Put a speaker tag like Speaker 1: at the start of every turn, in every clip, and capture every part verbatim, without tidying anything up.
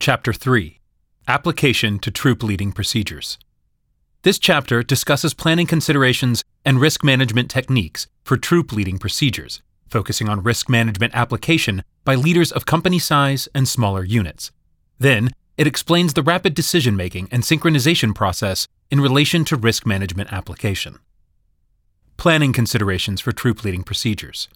Speaker 1: Chapter three. Application to Troop Leading Procedures. This chapter discusses planning considerations and risk management techniques for troop leading procedures, focusing on risk management application by leaders of company size and smaller units. Then, it explains the rapid decision-making and synchronization process in relation to risk management application. Planning considerations for troop leading procedures.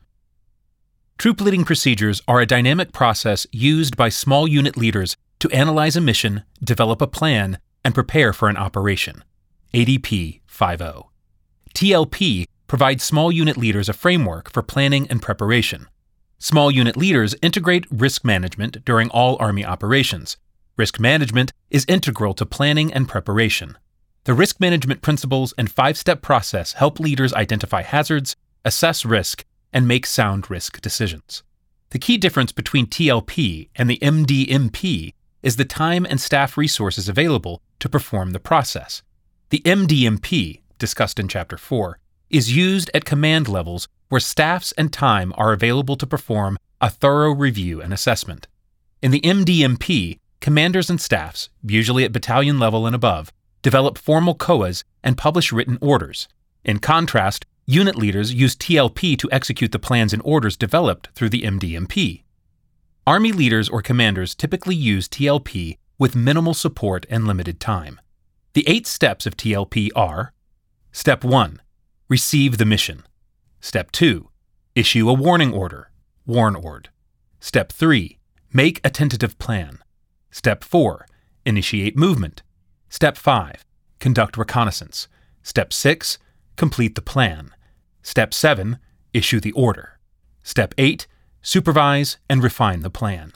Speaker 1: Troop leading procedures are a dynamic process used by small unit leaders to analyze a mission, develop a plan, and prepare for an operation. A D P five point oh. T L P provides small unit leaders a framework for planning and preparation. Small unit leaders integrate risk management during all Army operations. Risk management is integral to planning and preparation. The risk management principles and five-step process help leaders identify hazards, assess risk, and make sound risk decisions. The key difference between T L P and the M D M P is the time and staff resources available to perform the process. The M D M P, discussed in Chapter four, is used at command levels where staffs and time are available to perform a thorough review and assessment. In the M D M P, commanders and staffs, usually at battalion level and above, develop formal C O As and publish written orders. In contrast, unit leaders use T L P to execute the plans and orders developed through the M D M P. Army leaders or commanders typically use T L P with minimal support and limited time. The eight steps of T L P are: Step one. Receive the mission. Step two. Issue a warning order, warn ord. Step three. Make a tentative plan. Step four. Initiate movement. Step five. Conduct reconnaissance. Step six. Complete the plan. Step seven. Issue the order. Step eight. Supervise and refine the plan.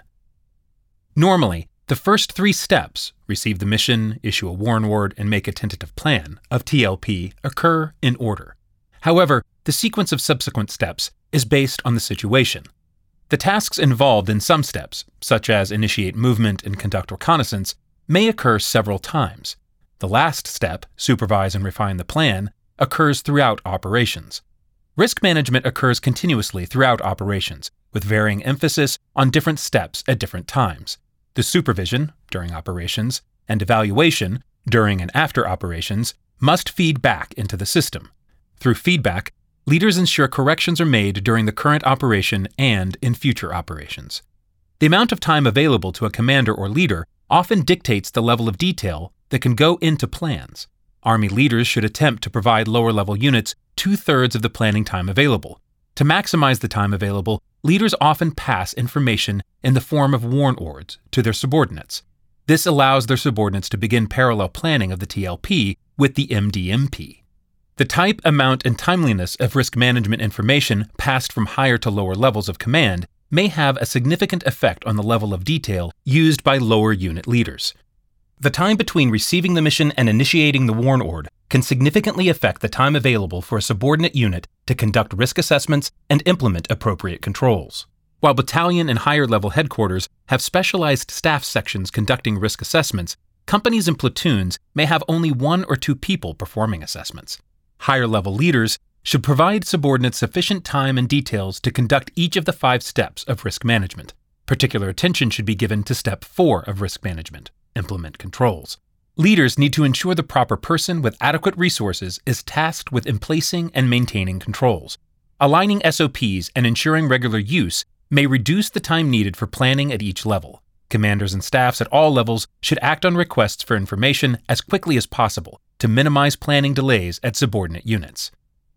Speaker 1: Normally, the first three steps, receive the mission, issue a warn ord, and make a tentative plan, of T L P occur in order. However, the sequence of subsequent steps is based on the situation. The tasks involved in some steps, such as initiate movement and conduct reconnaissance, may occur several times. The last step, supervise and refine the plan, occurs throughout operations. Risk management occurs continuously throughout operations, with varying emphasis on different steps at different times. The supervision, during operations, and evaluation, during and after operations, must feed back into the system. Through feedback, leaders ensure corrections are made during the current operation and in future operations. The amount of time available to a commander or leader often dictates the level of detail that can go into plans. Army leaders should attempt to provide lower-level units two-thirds of the planning time available. To maximize the time available, leaders often pass information in the form of warn ords to their subordinates. This allows their subordinates to begin parallel planning of the T L P with the M D M P. The type, amount, and timeliness of risk management information passed from higher to lower levels of command may have a significant effect on the level of detail used by lower unit leaders. The time between receiving the mission and initiating the warn ord can significantly affect the time available for a subordinate unit to conduct risk assessments and implement appropriate controls. While battalion and higher-level headquarters have specialized staff sections conducting risk assessments, companies and platoons may have only one or two people performing assessments. Higher-level leaders should provide subordinates sufficient time and details to conduct each of the five steps of risk management. Particular attention should be given to Step four of risk management: implement controls. Leaders need to ensure the proper person with adequate resources is tasked with emplacing and maintaining controls. Aligning S O Ps and ensuring regular use may reduce the time needed for planning at each level. Commanders and staffs at all levels should act on requests for information as quickly as possible to minimize planning delays at subordinate units.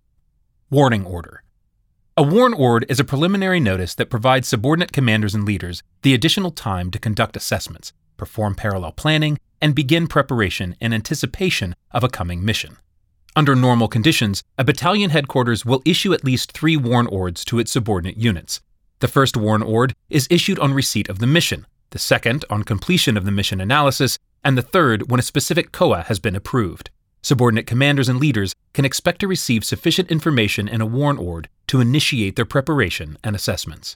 Speaker 1: Warning order. A warn ord is a preliminary notice that provides subordinate commanders and leaders the additional time to conduct assessments, perform parallel planning, and begin preparation in anticipation of a coming mission. Under normal conditions, a battalion headquarters will issue at least three warn ords to its subordinate units. The first warn ord is issued on receipt of the mission, the second on completion of the mission analysis, and the third when a specific C O A has been approved. Subordinate commanders and leaders can expect to receive sufficient information in a warn ord to initiate their preparation and assessments.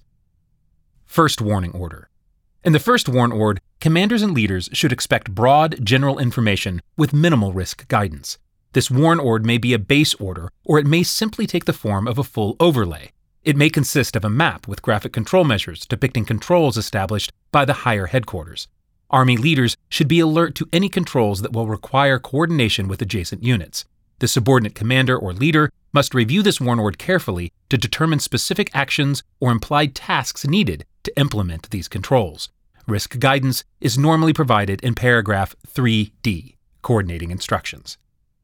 Speaker 1: First warning order. In the first warn ord, commanders and leaders should expect broad, general information with minimal risk guidance. This warn ord may be a base order, or it may simply take the form of a full overlay. It may consist of a map with graphic control measures depicting controls established by the higher headquarters. Army leaders should be alert to any controls that will require coordination with adjacent units. The subordinate commander or leader must review this warn-ord carefully to determine specific actions or implied tasks needed to implement these controls. Risk guidance is normally provided in paragraph three D, Coordinating Instructions.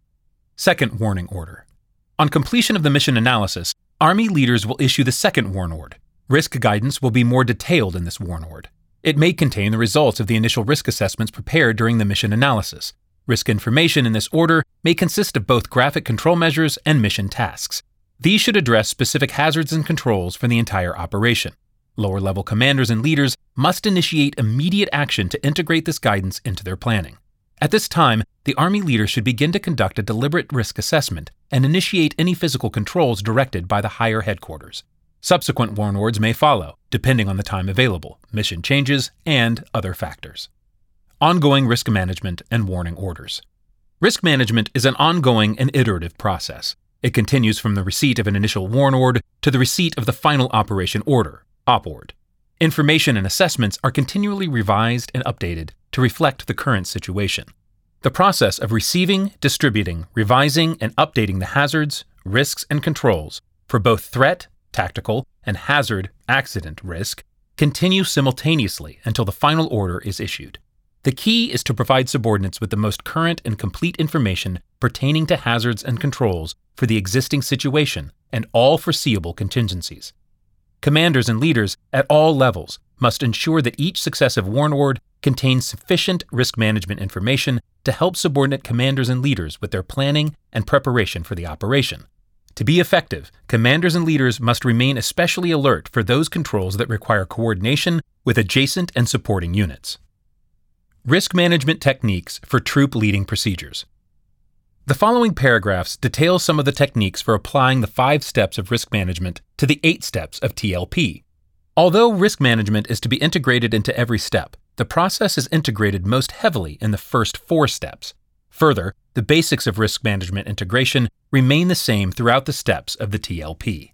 Speaker 1: Second warning order. On completion of the mission analysis, Army leaders will issue the second warn-ord. Risk guidance will be more detailed in this warn-ord. It may contain the results of the initial risk assessments prepared during the mission analysis. Risk information in this order may consist of both graphic control measures and mission tasks. These should address specific hazards and controls for the entire operation. Lower-level commanders and leaders must initiate immediate action to integrate this guidance into their planning. At this time, the Army leader should begin to conduct a deliberate risk assessment and initiate any physical controls directed by the higher headquarters. Subsequent warn-ords may follow, depending on the time available, mission changes, and other factors. Ongoing risk management and warning orders. Risk management is an ongoing and iterative process. It continues from the receipt of an initial warn-ord to the receipt of the final operation order, op-ord. Information and assessments are continually revised and updated to reflect the current situation. The process of receiving, distributing, revising, and updating the hazards, risks, and controls for both threat, tactical, and hazard, accident risk continue simultaneously until the final order is issued. The key is to provide subordinates with the most current and complete information pertaining to hazards and controls for the existing situation and all foreseeable contingencies. Commanders and leaders at all levels must ensure that each successive warn-ord contains sufficient risk management information to help subordinate commanders and leaders with their planning and preparation for the operation. To be effective, commanders and leaders must remain especially alert for those controls that require coordination with adjacent and supporting units. Risk management techniques for troop leading procedures. The following paragraphs detail some of the techniques for applying the five steps of risk management to the eight steps of T L P. Although risk management is to be integrated into every step, the process is integrated most heavily in the first four steps. Further, the basics of risk management integration remain the same throughout the steps of the T L P.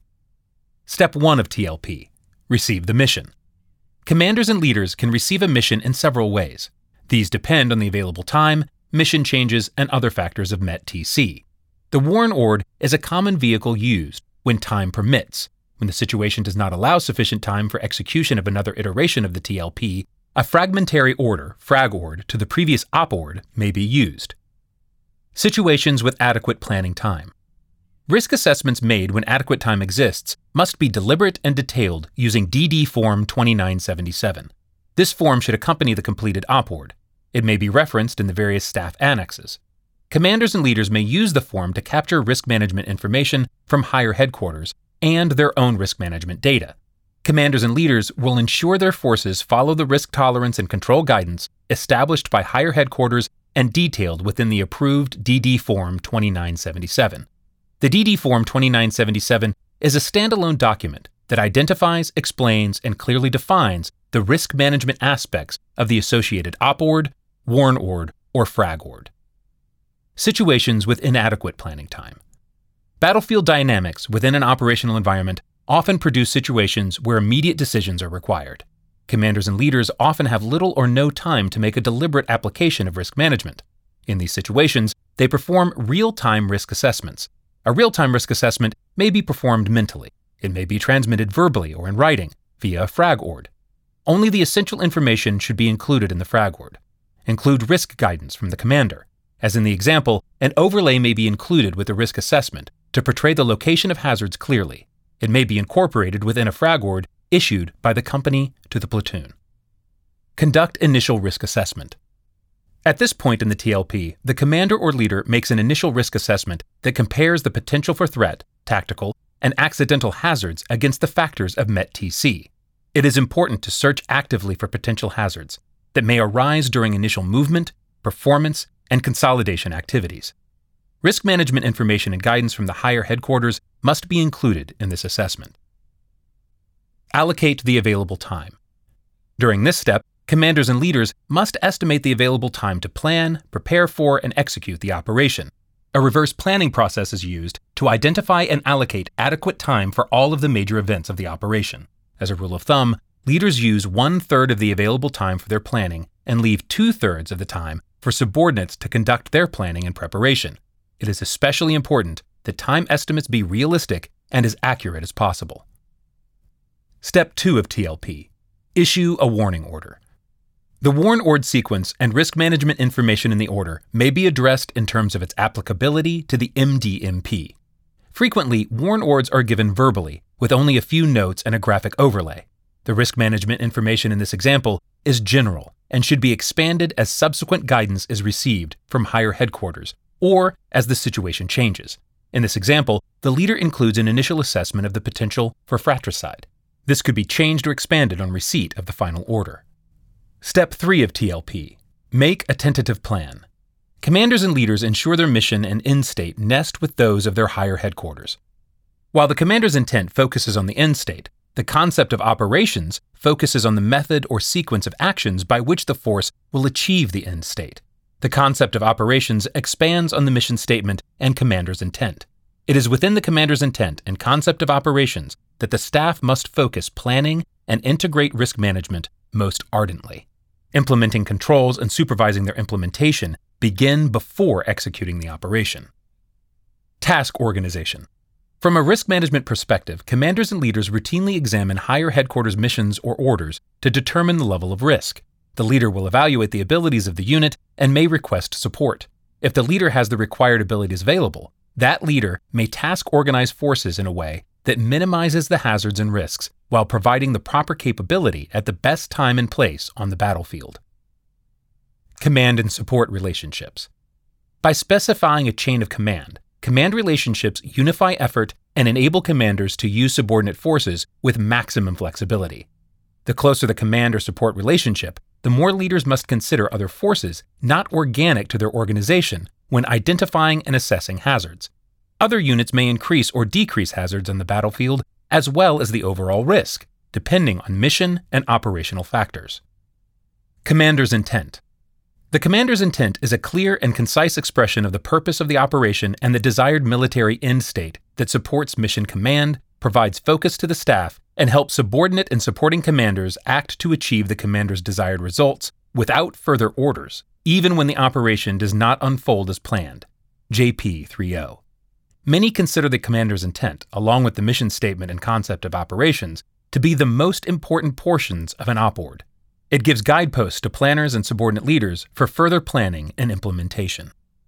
Speaker 1: Step one of T L P. Receive the mission. Commanders and leaders can receive a mission in several ways. These depend on the available time, mission changes, and other factors of M E T T C. The warn-ord is a common vehicle used when time permits. When the situation does not allow sufficient time for execution of another iteration of the T L P, a fragmentary order, frag-ord, to the previous op-ord may be used. Situations with adequate planning time. Risk assessments made when adequate time exists must be deliberate and detailed using D D Form twenty-nine seventy-seven. This form should accompany the completed op-ord. It may be referenced in the various staff annexes. Commanders and leaders may use the form to capture risk management information from higher headquarters and their own risk management data. Commanders and leaders will ensure their forces follow the risk tolerance and control guidance established by higher headquarters and detailed within the approved D D Form twenty-nine seventy-seven. The D D Form twenty-nine seventy-seven is a standalone document that identifies, explains, and clearly defines the risk management aspects of the associated op-ord, warn-ord, or frag-ord. Situations with inadequate planning time. Battlefield dynamics within an operational environment often produce situations where immediate decisions are required. Commanders and leaders often have little or no time to make a deliberate application of risk management. In these situations, they perform real-time risk assessments. A real-time risk assessment may be performed mentally. It may be transmitted verbally or in writing via a frag-ord. Only the essential information should be included in the frag-ord. Include risk guidance from the commander. As in the example, an overlay may be included with the risk assessment to portray the location of hazards clearly. It may be incorporated within a frag-ord issued by the company to the platoon. Conduct initial risk assessment. At this point in the T L P, the commander or leader makes an initial risk assessment that compares the potential for threat, tactical, and accidental hazards against the factors of M E T T C. It is important to search actively for potential hazards that may arise during initial movement, performance, and consolidation activities. Risk management information and guidance from the higher headquarters must be included in this assessment. Allocate the available time. During this step, commanders and leaders must estimate the available time to plan, prepare for, and execute the operation. A reverse planning process is used to identify and allocate adequate time for all of the major events of the operation. As a rule of thumb, leaders use one-third of the available time for their planning and leave two-thirds of the time for subordinates to conduct their planning and preparation. It is especially important that time estimates be realistic and as accurate as possible. Step two of T L P. Issue a warning order. The warn-ord sequence and risk management information in the order may be addressed in terms of its applicability to the M D M P. Frequently, warn-ords are given verbally, with only a few notes and a graphic overlay. The risk management information in this example is general and should be expanded as subsequent guidance is received from higher headquarters, or as the situation changes. In this example, the leader includes an initial assessment of the potential for fratricide. This could be changed or expanded on receipt of the final order. Step three of T L P. Make a tentative plan. Commanders and leaders ensure their mission and end state nest with those of their higher headquarters. While the commander's intent focuses on the end state, the concept of operations focuses on the method or sequence of actions by which the force will achieve the end state. The concept of operations expands on the mission statement and commander's intent. It is within the commander's intent and concept of operations that the staff must focus planning and integrate risk management most ardently. Implementing controls and supervising their implementation begin before executing the operation. Task organization. From a risk management perspective, commanders and leaders routinely examine higher headquarters missions or orders to determine the level of risk. The leader will evaluate the abilities of the unit and may request support. If the leader has the required abilities available, that leader may task organize forces in a way that minimizes the hazards and risks while providing the proper capability at the best time and place on the battlefield. Command and support relationships. By specifying a chain of command, command relationships unify effort and enable commanders to use subordinate forces with maximum flexibility. The closer the command or support relationship, the more leaders must consider other forces not organic to their organization when identifying and assessing hazards. Other units may increase or decrease hazards on the battlefield as well as the overall risk, depending on mission and operational factors. Commander's intent. The commander's intent is a clear and concise expression of the purpose of the operation and the desired military end state that supports mission command, provides focus to the staff, and helps subordinate and supporting commanders act to achieve the commander's desired results without further orders, even when the operation does not unfold as planned. J P three oh. Many consider the commander's intent, along with the mission statement and concept of operations, to be the most important portions of an op-ord. It gives guideposts to planners and subordinate leaders for further planning and implementation.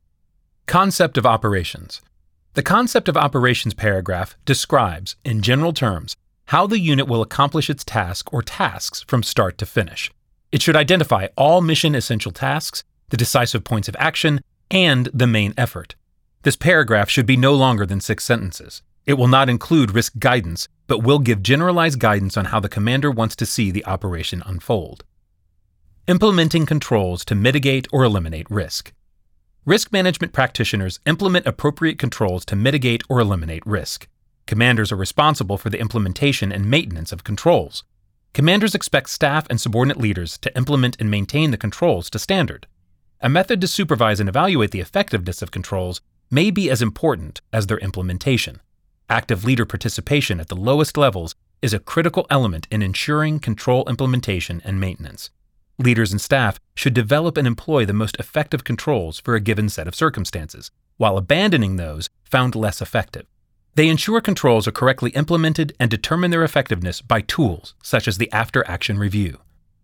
Speaker 1: Concept of operations. The concept of operations paragraph describes, in general terms, how the unit will accomplish its task or tasks from start to finish. It should identify all mission essential tasks, the decisive points of action, and the main effort. This paragraph should be no longer than six sentences. It will not include risk guidance, but will give generalized guidance on how the commander wants to see the operation unfold. Implementing controls to mitigate or eliminate risk. Risk management practitioners implement appropriate controls to mitigate or eliminate risk. Commanders are responsible for the implementation and maintenance of controls. Commanders expect staff and subordinate leaders to implement and maintain the controls to standard. A method to supervise and evaluate the effectiveness of controls may be as important as their implementation. Active leader participation at the lowest levels is a critical element in ensuring control implementation and maintenance. Leaders and staff should develop and employ the most effective controls for a given set of circumstances, while abandoning those found less effective. They ensure controls are correctly implemented and determine their effectiveness by tools such as the after-action review.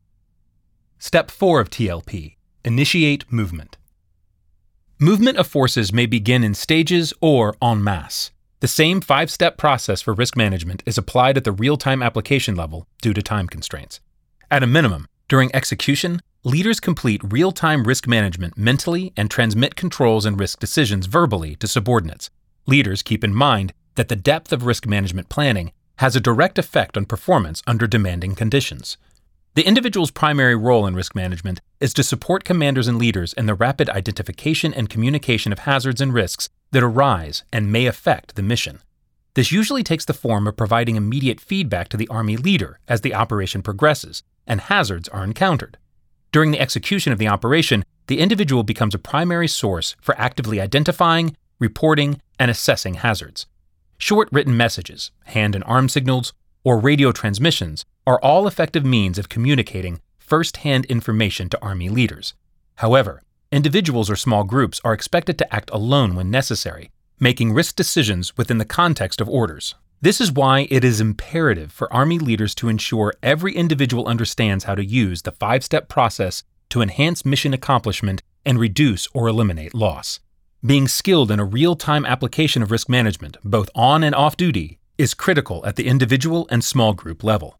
Speaker 1: Step four of T L P. Initiate movement. Movement of forces may begin in stages or en masse. The same five-step process for risk management is applied at the real-time application level due to time constraints. At a minimum, during execution, leaders complete real-time risk management mentally and transmit controls and risk decisions verbally to subordinates. Leaders keep in mind that the depth of risk management planning has a direct effect on performance under demanding conditions. The individual's primary role in risk management is to support commanders and leaders in the rapid identification and communication of hazards and risks that arise and may affect the mission. This usually takes the form of providing immediate feedback to the Army leader as the operation progresses and hazards are encountered. During the execution of the operation, the individual becomes a primary source for actively identifying, reporting, and assessing hazards. Short written messages, hand and arm signals, or radio transmissions are all effective means of communicating first-hand information to Army leaders. However, individuals or small groups are expected to act alone when necessary, making risk decisions within the context of orders. This is why it is imperative for Army leaders to ensure every individual understands how to use the five-step process to enhance mission accomplishment and reduce or eliminate loss. Being skilled in a real-time application of risk management, both on and off duty, is critical at the individual and small group level.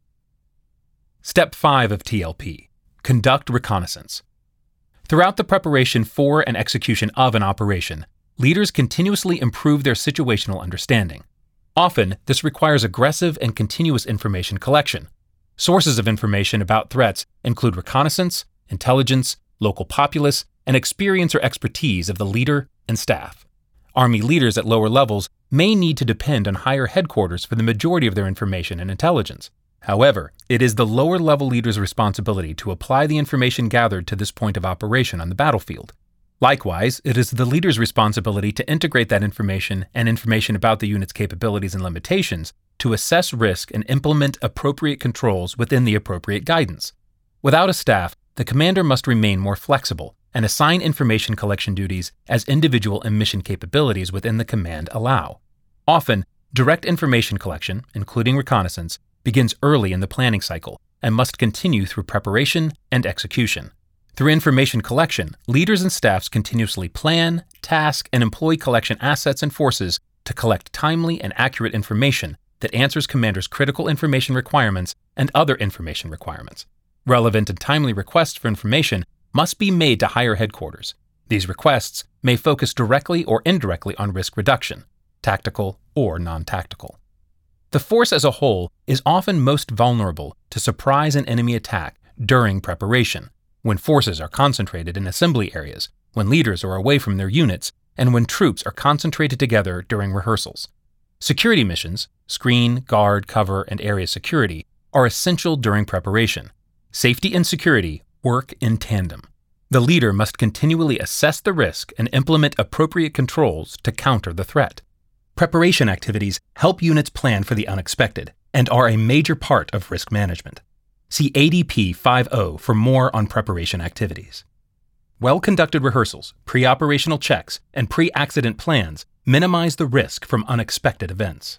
Speaker 1: Step five of T L P. Conduct reconnaissance. Throughout the preparation for and execution of an operation, leaders continuously improve their situational understanding. Often, this requires aggressive and continuous information collection. Sources of information about threats include reconnaissance, intelligence, local populace, and experience or expertise of the leader and staff. Army leaders at lower levels may need to depend on higher headquarters for the majority of their information and intelligence. However, it is the lower-level leader's responsibility to apply the information gathered to this point of operation on the battlefield. Likewise, it is the leader's responsibility to integrate that information and information about the unit's capabilities and limitations to assess risk and implement appropriate controls within the appropriate guidance. Without a staff, the commander must remain more flexible and assign information collection duties as individual and mission capabilities within the command allow. Often, direct information collection, including reconnaissance, begins early in the planning cycle and must continue through preparation and execution. Through information collection, leaders and staffs continuously plan, task, and employ collection assets and forces to collect timely and accurate information that answers commanders' critical information requirements and other information requirements. Relevant and timely requests for information must be made to higher headquarters. These requests may focus directly or indirectly on risk reduction, tactical or non-tactical. The force as a whole is often most vulnerable to surprise and enemy attack during preparation, when forces are concentrated in assembly areas, when leaders are away from their units, and when troops are concentrated together during rehearsals. Security missions, screen, guard, cover, and area security, are essential during preparation. Safety and security work in tandem. The leader must continually assess the risk and implement appropriate controls to counter the threat. Preparation activities help units plan for the unexpected and are a major part of risk management. See A D P five point oh for more on preparation activities. Well-conducted rehearsals, pre-operational checks, and pre-accident plans minimize the risk from unexpected events.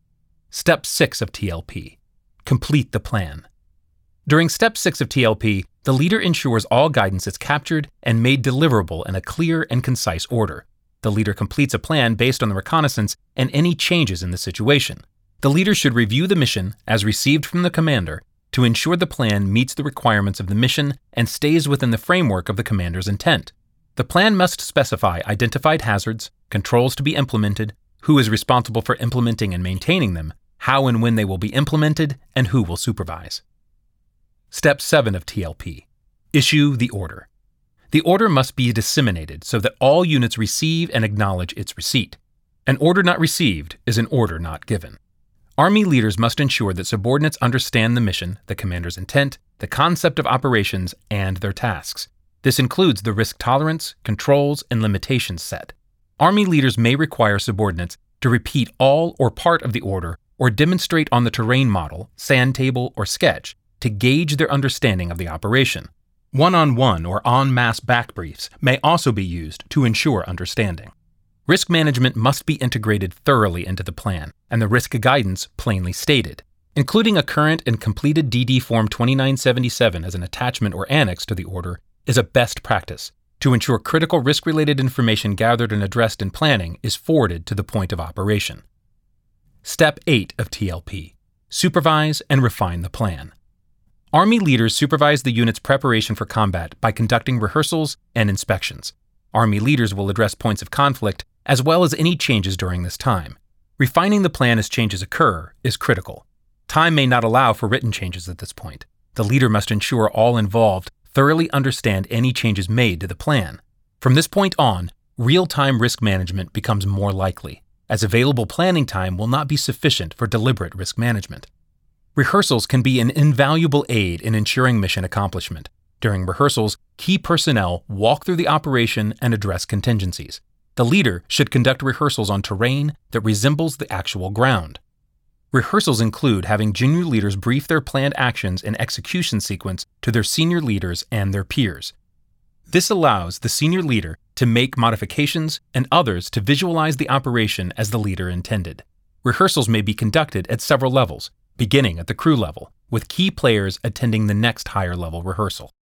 Speaker 1: Step six of T L P. Complete the plan. During Step six of T L P, the leader ensures all guidance is captured and made deliverable in a clear and concise order. The leader completes a plan based on the reconnaissance and any changes in the situation. The leader should review the mission as received from the commander to ensure the plan meets the requirements of the mission and stays within the framework of the commander's intent. The plan must specify identified hazards, controls to be implemented, who is responsible for implementing and maintaining them, how and when they will be implemented, and who will supervise. Step seven of T L P. Issue the order. The order must be disseminated so that all units receive and acknowledge its receipt. An order not received is an order not given. Army leaders must ensure that subordinates understand the mission, the commander's intent, the concept of operations, and their tasks. This includes the risk tolerance, controls, and limitations set. Army leaders may require subordinates to repeat all or part of the order or demonstrate on the terrain model, sand table, or sketch to gauge their understanding of the operation. One-on-one or en masse back briefs may also be used to ensure understanding. Risk management must be integrated thoroughly into the plan, and the risk guidance plainly stated. Including a current and completed D D Form twenty-nine seventy-seven as an attachment or annex to the order is a best practice to ensure critical risk-related information gathered and addressed in planning is forwarded to the point of operation. Step eight of T L P. Supervise and refine the plan. Army leaders supervise the unit's preparation for combat by conducting rehearsals and inspections. Army leaders will address points of conflict as well as any changes during this time. Refining the plan as changes occur is critical. Time may not allow for written changes at this point. The leader must ensure all involved thoroughly understand any changes made to the plan. From this point on, real-time risk management becomes more likely, as available planning time will not be sufficient for deliberate risk management. Rehearsals can be an invaluable aid in ensuring mission accomplishment. During rehearsals, key personnel walk through the operation and address contingencies. The leader should conduct rehearsals on terrain that resembles the actual ground. Rehearsals include having junior leaders brief their planned actions and execution sequence to their senior leaders and their peers. This allows the senior leader to make modifications and others to visualize the operation as the leader intended. Rehearsals may be conducted at several levels, beginning at the crew level, with key players attending the next higher level rehearsal.